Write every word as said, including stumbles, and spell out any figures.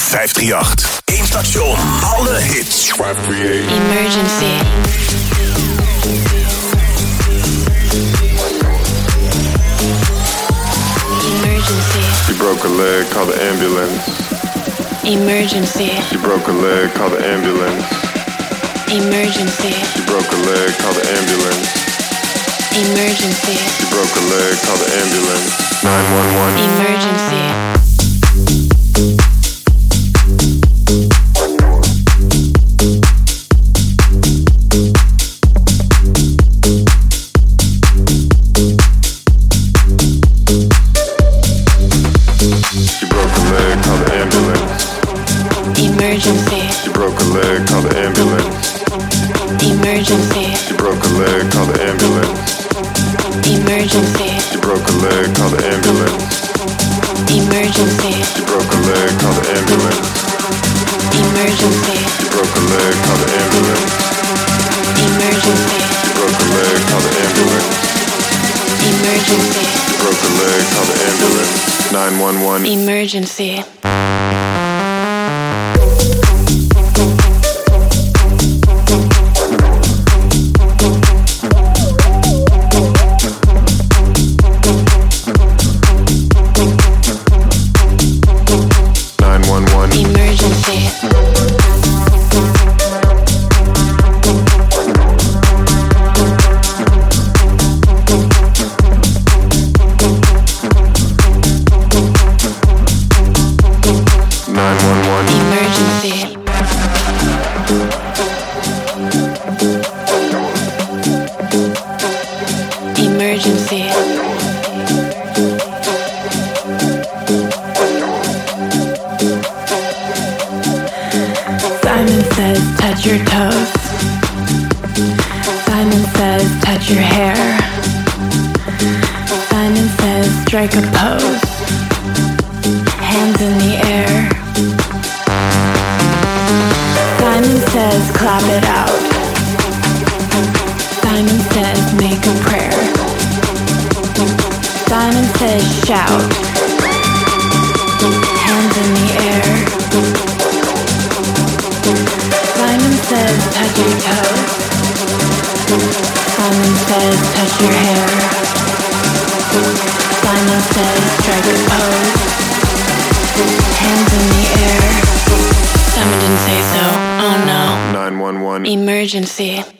vijf drie acht. Eén station, alle hits. vijf drie acht. Emergency. Emergency. She broke a leg, call the ambulance. Emergency. She broke a leg, call the ambulance. Emergency. She broke a leg, call the ambulance. Emergency. She broke a leg, call the ambulance. nine one one. Emergency. Emergency. She broke a leg, call the ambulance. Emergency. She broke a leg, call the ambulance. Emergency. She broke a leg, call the ambulance. Emergency. She broke a leg, call the ambulance. Emergency. She broke a leg, call the ambulance. Emergency. She broke a leg, call the ambulance. Emergency. She broke a leg, call the ambulance. nine one one. Emergency. Strike a pose, hands in the air. Simon says clap it out. Simon says make a prayer. Simon says shout, hands in the air. Simon says touch your toes. Simon says touch your hair. Simon says strike a pose, hands in the air. Simon didn't say so, oh no. nine one one. Emergency.